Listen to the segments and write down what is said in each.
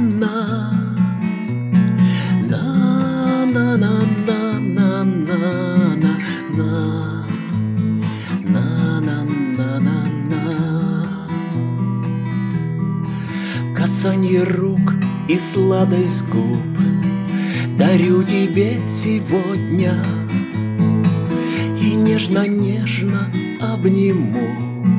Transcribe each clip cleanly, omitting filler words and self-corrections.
на на на на на на на на на на на на. Касанье рук и сладость губ дарю тебе сегодня, и нежно-нежно обниму,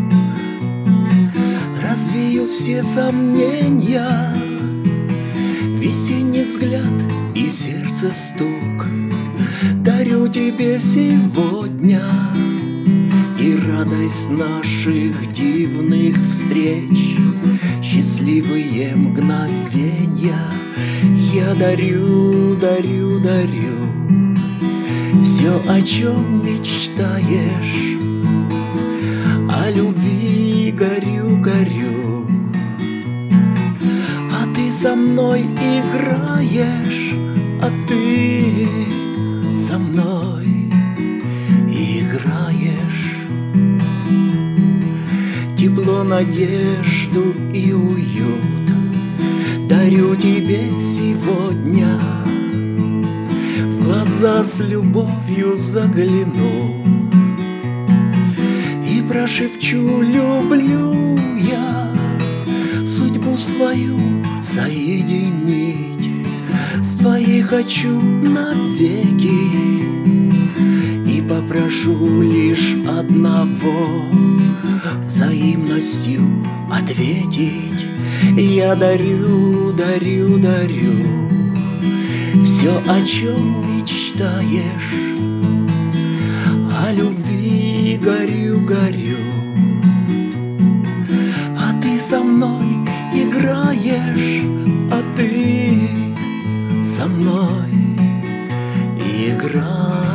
развею все сомнения, весенний взгляд и сердце стук. Дарю тебе сегодня и радость наших дивных встреч, счастливые мгновенья. Я дарю, дарю, дарю все, о чем мечтаешь, о любви горю, горю, а ты со мной играешь, а ты со мной играешь. Тепло, надежду и уют дарю тебе сегодня, в глаза с любовью загляну и прошепчу: люблю я судьбу свою соединить, с твоей хочу навеки, и попрошу лишь одного — взаимностью ответить. Я дарю, дарю, дарю все, о чем мечтаешь, о любви горю, горю, а ты со мной играешь, а ты со мной играешь.